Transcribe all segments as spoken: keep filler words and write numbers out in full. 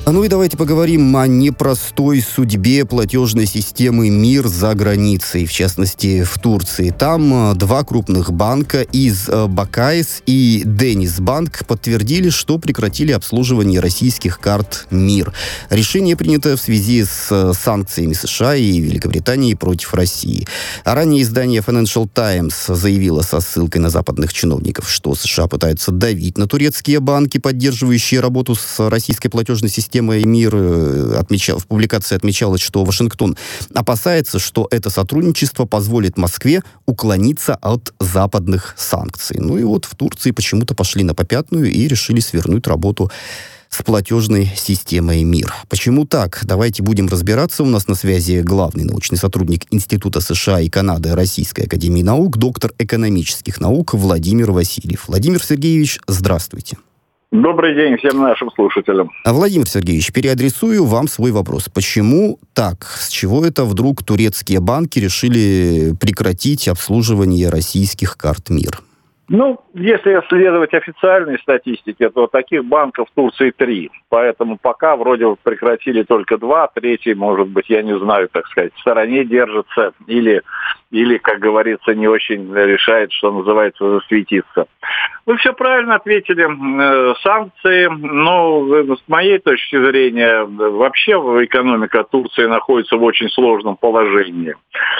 Ну и давайте поговорим о непростой судьбе платежной системы МИР за границей, в частности в Турции. Там два крупных банка из Бакаис и Денизбанк подтвердили, что прекратили обслуживание российских карт МИР. Решение принято в связи с санкциями США и Великобритании против России. А ранее издание Financial Times заявило со ссылкой на западных чиновников, что США пытаются давить на турецкие банки, поддерживающие работу с российской платежной системой МИР. Отмечал, в публикации отмечалось, что Вашингтон опасается, что это сотрудничество позволит Москве уклониться от западных санкций. Ну и вот в Турции почему-то пошли на попятную и решили свернуть работу с платежной системой МИР. Почему так? Давайте будем разбираться. У нас на связи главный научный сотрудник Института США и Канады Российской академии наук, доктор экономических наук Владимир Васильев. Владимир Сергеевич, здравствуйте. Добрый день всем нашим слушателям. А, Владимир Сергеевич, переадресую вам свой вопрос. Почему так? С чего это вдруг турецкие банки решили прекратить обслуживание российских карт МИР? Ну, если следовать официальной статистике, то таких банков в Турции три. Поэтому пока вроде прекратили только два, третий, может быть, я не знаю, так сказать, в стороне держится или, или, как говорится, не очень решает, что называется, засветиться. Вы все правильно ответили. Санкции, но с моей точки зрения, вообще экономика Турции находится в очень сложном положении.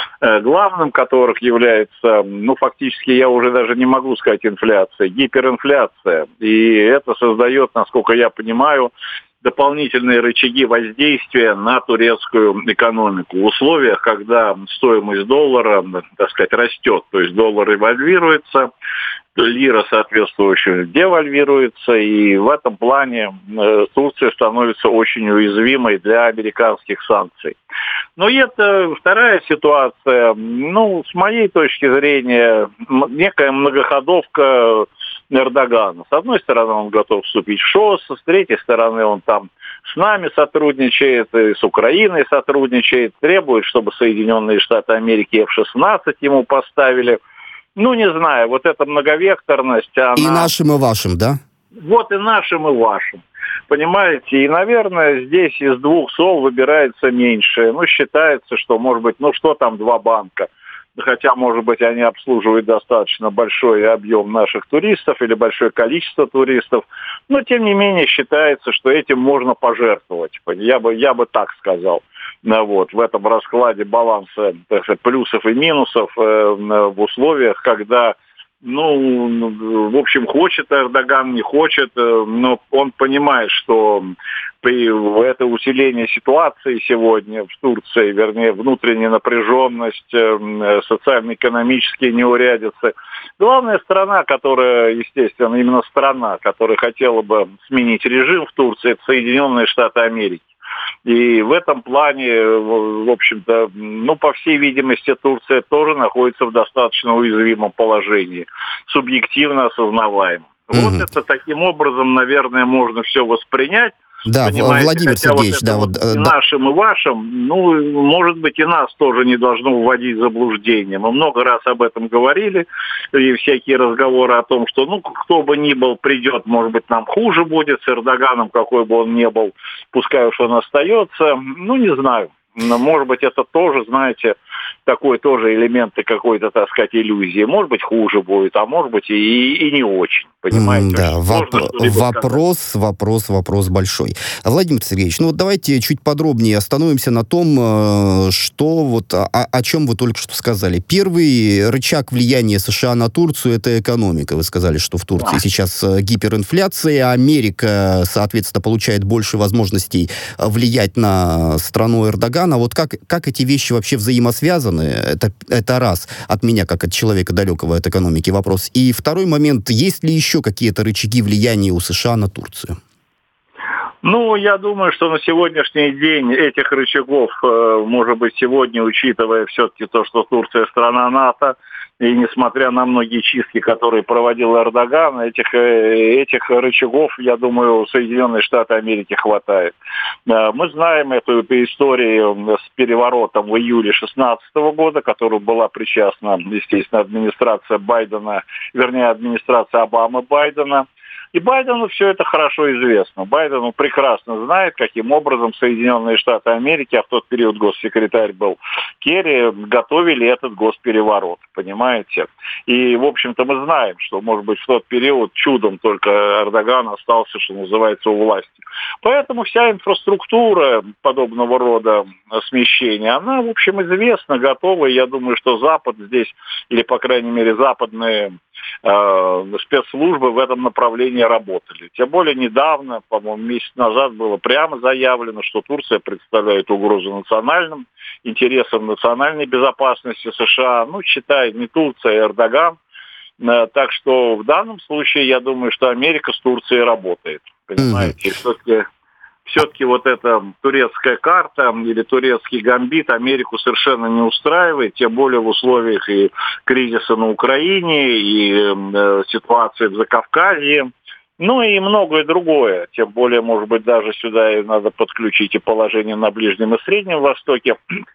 Главным которых является, ну, фактически я уже даже не могу сказать инфляция, гиперинфляция. И это создает, насколько я понимаю, дополнительные рычаги воздействия на турецкую экономику в условиях, когда стоимость доллара, так сказать, растет, то есть доллар эвальвируется, лира соответствующе девальвируется, и в этом плане э, Турция становится очень уязвимой для американских санкций. Но и это вторая ситуация, ну, с моей точки зрения, некая многоходовка Эрдогана. С одной стороны, он готов вступить в ШОС, с третьей стороны, он там с нами сотрудничает, и с Украиной сотрудничает, требует, чтобы Соединенные Штаты Америки эф шестнадцать ему поставили. Ну, не знаю, вот эта многовекторность, она... И нашим, и вашим, да? Вот и нашим, и вашим. Понимаете? И, наверное, здесь из двух зол выбирается меньшее. Ну, считается, что, может быть, ну, что там два банка? Хотя, может быть, они обслуживают достаточно большой объем наших туристов или большое количество туристов. Но, тем не менее, считается, что этим можно пожертвовать. Я бы, я бы так сказал. Вот, в этом раскладе баланса, так сказать, плюсов и минусов э, в условиях, когда, ну, в общем, хочет Эрдоган, не хочет, э, но он понимает, что при это усиление ситуации сегодня в Турции, вернее, внутренняя напряженность, э, социально-экономические неурядицы. Главная страна, которая, естественно, именно страна, которая хотела бы сменить режим в Турции, это Соединенные Штаты Америки. И в этом плане, в общем-то, ну, по всей видимости, Турция тоже находится в достаточно уязвимом положении, субъективно осознаваемом. Mm-hmm. Вот это таким образом, наверное, можно все воспринять. Да, понимаете, Владимир Сергеевич, вот да, вот вот... И да. нашим, и вашим, ну, может быть, и нас тоже не должно вводить в заблуждение. Мы много раз об этом говорили, и всякие разговоры о том, что, ну, кто бы ни был, придет, может быть, нам хуже будет, с Эрдоганом, какой бы он ни был, пускай уж он остается, ну, не знаю. Но, может быть, это тоже, знаете, такой тоже элементы какой-то, так сказать, иллюзии. Может быть, хуже будет, а может быть, и, и не очень. Понимаете? Да, Воп- вопрос, вопрос, вопрос большой. Владимир Сергеевич, ну вот давайте чуть подробнее остановимся на том, что вот, о, о чем вы только что сказали. Первый рычаг влияния США на Турцию — это экономика. Вы сказали, что в Турции да. сейчас гиперинфляция, Америка, соответственно, получает больше возможностей влиять на страну Эрдогана. Вот как, как эти вещи вообще взаимосвязаны? Это, это раз от меня, как от человека далекого от экономики, вопрос. И второй момент, есть ли еще еще какие-то рычаги влияния у США на Турцию? Ну, я думаю, что на сегодняшний день этих рычагов, может быть, сегодня, учитывая все-таки то, что Турция страна НАТО, и несмотря на многие чистки, которые проводил Эрдоган, этих, этих рычагов, я думаю, Соединенные Штаты Америки хватает. Мы знаем эту, эту историю с переворотом в июле две тысячи шестнадцатого года, к которой была причастна, естественно, администрация Байдена, вернее, администрация Обамы Байдена. И Байдену все это хорошо известно. Байдену прекрасно знает, каким образом Соединенные Штаты Америки, а в тот период госсекретарь был Керри, готовили этот госпереворот, понимаете? И, в общем-то, мы знаем, что, может быть, в тот период чудом только Эрдоган остался, что называется, у власти. Поэтому вся инфраструктура подобного рода смещения, она, в общем, известна, готова. И я думаю, что Запад здесь, или, по крайней мере, западные э, спецслужбы в этом направлении работали. Тем более недавно, по-моему, месяц назад было прямо заявлено, что Турция представляет угрозу национальным интересам национальной безопасности США. Ну, считай, не Турция, а Эрдоган. Так что в данном случае, я думаю, что Америка с Турцией работает. Понимаете, mm-hmm. все-таки, все-таки вот эта турецкая карта или турецкий гамбит Америку совершенно не устраивает, тем более в условиях и кризиса на Украине, и э, ситуации в Закавказье, ну и многое другое. Тем более, может быть, даже сюда и надо подключить и положение на Ближнем и Среднем Востоке.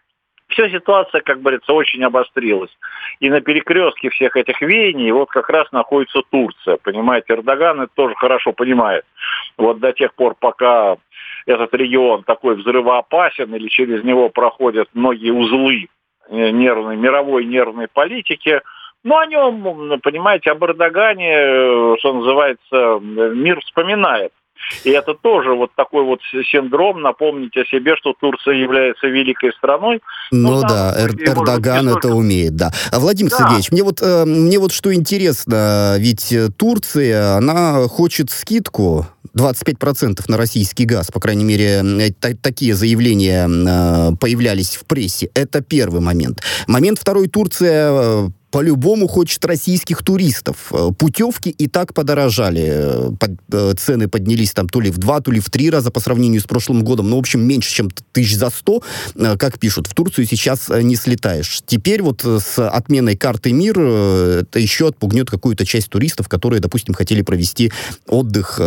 Вся ситуация, как говорится, очень обострилась. И на перекрестке всех этих веяний вот как раз находится Турция. Понимаете, Эрдоган это тоже хорошо понимает. Вот до тех пор, пока этот регион такой взрывоопасен или через него проходят многие узлы нервной, мировой нервной политики, ну, о нем, понимаете, об Эрдогане, что называется, мир вспоминает. И это тоже вот такой вот синдром, напомнить о себе, что Турция является великой страной. Ну да, Эр- Эрдоган это только... умеет, да. А Владимир да. Сергеевич, мне вот, э, мне вот что интересно, ведь Турция, она хочет скидку двадцать пять процентов на российский газ, по крайней мере, т- такие заявления э, появлялись в прессе. Это первый момент. Момент второй, Турция... Э, по-любому хочет российских туристов. Путевки и так подорожали. Под, цены поднялись там то ли в два, то ли в три раза по сравнению с прошлым годом. Ну, в общем, меньше, чем тысяч за сто, как пишут. В Турцию сейчас не слетаешь. Теперь вот с отменой карты МИР это еще отпугнет какую-то часть туристов, которые, допустим, хотели провести отдых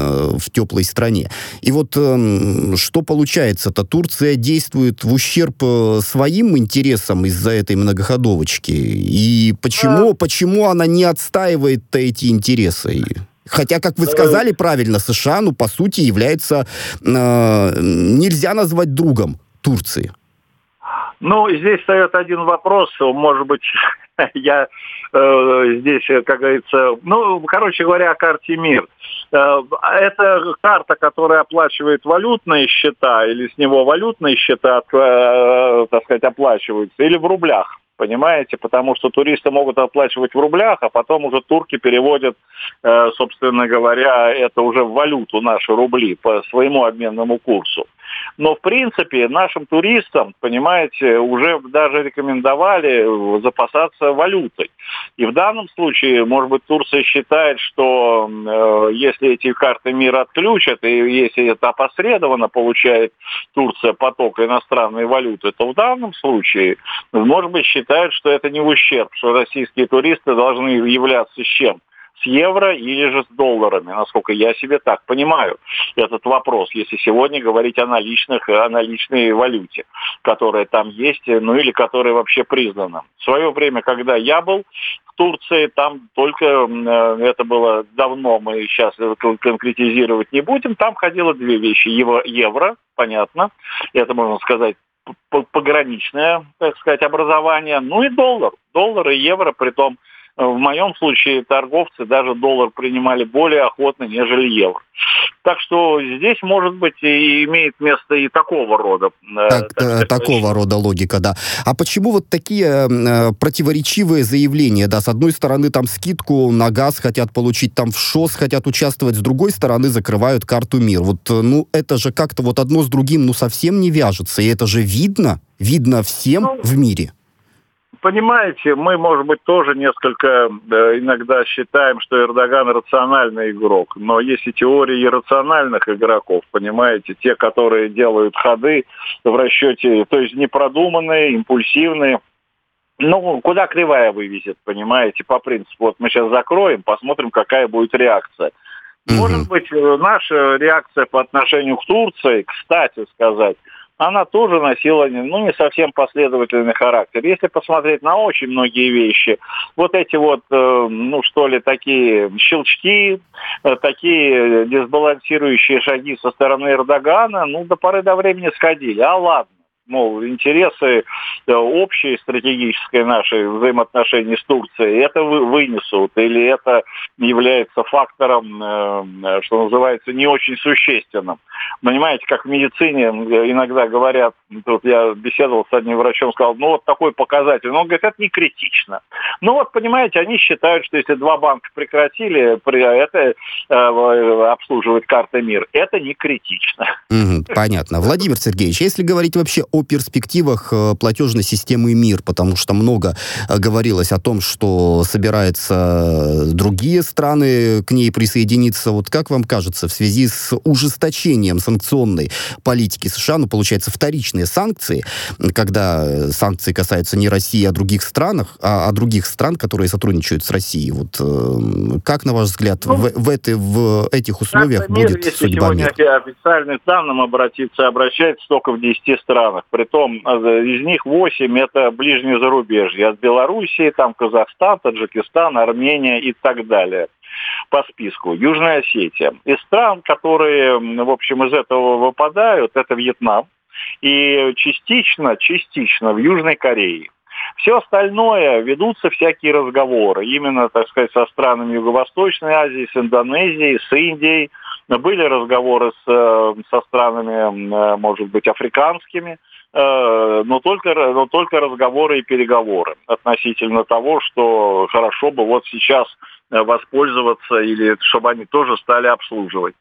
в теплой стране. И вот что получается-то? Турция действует в ущерб своим интересам из-за этой многоходовочки. И И почему, а... почему она не отстаивает эти интересы? Хотя, как вы сказали правильно, США, ну, по сути, является... Э, нельзя назвать другом Турции. Ну, здесь встает один вопрос. Может быть, я э, здесь, как говорится... Ну, короче говоря, о карте МИР. Э, это карта, которая оплачивает валютные счета, или с него валютные счета, э, так сказать, оплачиваются, или в рублях. Понимаете, потому что туристы могут оплачивать в рублях, а потом уже турки переводят, э, собственно говоря, это уже в валюту, наши рубли, по своему обменному курсу. Но, в принципе, нашим туристам, понимаете, уже даже рекомендовали запасаться валютой. И в данном случае, может быть, Турция считает, что э, если эти карты МИР отключат, и если это опосредованно получает Турция поток иностранной валюты, то в данном случае, может быть, считают, что это не в ущерб, что российские туристы должны являться с чем? С евро или же с долларами, насколько я себе так понимаю этот вопрос, если сегодня говорить о наличных, о наличной валюте, которая там есть, ну или которая вообще признана. В свое время, когда я был в Турции, там только, это было давно, мы сейчас конкретизировать не будем, там ходило две вещи. Евро, евро понятно, это можно сказать, пограничное, так сказать, образование, ну и доллар, доллар и евро, притом в моем случае торговцы даже доллар принимали более охотно, нежели евро. Так что здесь, может быть, и имеет место и такого рода. Так, так сказать, такого рода логика, да. А почему вот такие э, противоречивые заявления? Да, с одной стороны, там скидку на газ хотят получить, там в ШОС хотят участвовать, с другой стороны, закрывают карту МИР. Вот, ну, это же как-то вот одно с другим, ну, совсем не вяжется. И это же видно, видно всем ну, в мире. Понимаете, мы, может быть, тоже несколько да, иногда считаем, что Эрдоган рациональный игрок, но есть и теории иррациональных игроков, понимаете, те, которые делают ходы в расчете, то есть непродуманные, импульсивные. Ну, куда кривая вывезет, понимаете, по принципу, вот мы сейчас закроем, посмотрим, какая будет реакция. Может быть, наша реакция по отношению к Турции, кстати сказать, она тоже носила, ну, не совсем последовательный характер. Если посмотреть на очень многие вещи, вот эти вот, ну, что ли, такие щелчки, такие дисбалансирующие шаги со стороны Эрдогана, ну, до поры до времени сходили. А ладно. Мол, интересы общие, стратегические наши взаимоотношения с Турцией, это вынесут, или это является фактором, что называется, не очень существенным. Понимаете, как в медицине иногда говорят, тут я беседовал с одним врачом, сказал, ну вот такой показатель, но он говорит, это не критично. Ну вот, понимаете, они считают, что если два банка прекратили это обслуживать карты МИР, это не критично. Понятно. Владимир Сергеевич, если говорить вообще о перспективах платежной системы МИР, потому что много говорилось о том, что собираются другие страны к ней присоединиться. Вот как вам кажется, в связи с ужесточением санкционной политики США, ну, получается, вторичные санкции, когда санкции касаются не России, а других странах, а, а других стран, которые сотрудничают с Россией, вот э, как, на ваш взгляд, ну, в, в, эти, в этих условиях будет мир, судьба МИР? Если сегодня официальным данным обратиться, обращается только в десяти странах. Притом из них восемь это ближнее зарубежье. От Белоруссии, там Казахстан, Таджикистан, Армения и так далее. По списку. Южная Осетия. Из стран, которые, в общем, из этого выпадают, это Вьетнам. И частично, частично в Южной Корее. Все остальное ведутся всякие разговоры. Именно, так сказать, со странами Юго-Восточной Азии, с Индонезией, с Индией. Были разговоры с, со странами, может быть, африканскими. Но только, но только разговоры и переговоры относительно того, что хорошо бы вот сейчас воспользоваться или чтобы они тоже стали обслуживать.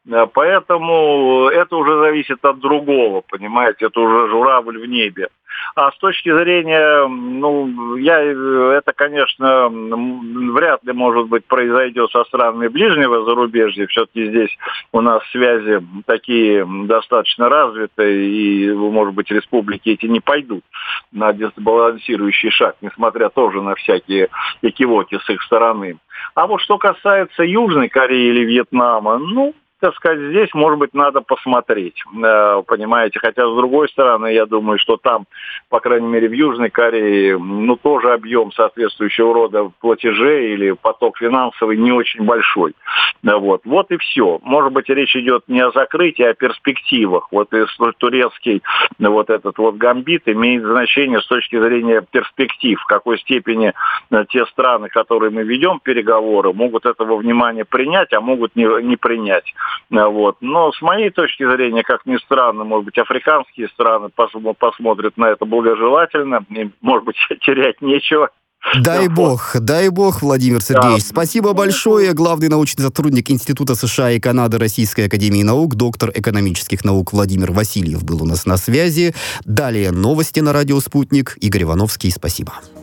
Поэтому это уже зависит от другого, понимаете, это уже журавль в небе. А с точки зрения, ну, я, это, конечно, вряд ли, может быть, произойдет со странами ближнего зарубежья. Все-таки здесь у нас связи такие достаточно развитые, и, может быть, республики эти не пойдут на дисбалансирующий шаг, несмотря тоже на всякие экивоки с их стороны. А вот что касается Южной Кореи или Вьетнама, ну, так сказать, здесь, может быть, надо посмотреть, понимаете, хотя, с другой стороны, я думаю, что там, по крайней мере, в Южной Корее, ну, тоже объем соответствующего рода платежей или поток финансовый не очень большой, вот, вот и все. Может быть, речь идет не о закрытии, а о перспективах. Вот и турецкий вот этот вот гамбит имеет значение с точки зрения перспектив, в какой степени те страны, которые мы ведем переговоры, могут этого внимания принять, а могут не, не принять. Вот. Но с моей точки зрения, как ни странно, может быть, африканские страны пос- посмотрят на это благожелательно, и, может быть, терять нечего. Дай бог, дай бог, Владимир Сергеевич. Да. Спасибо большое. Главный научный сотрудник Института США и Канады Российской академии наук, доктор экономических наук Владимир Васильев был у нас на связи. Далее новости на радио «Спутник». Игорь Ивановский, спасибо.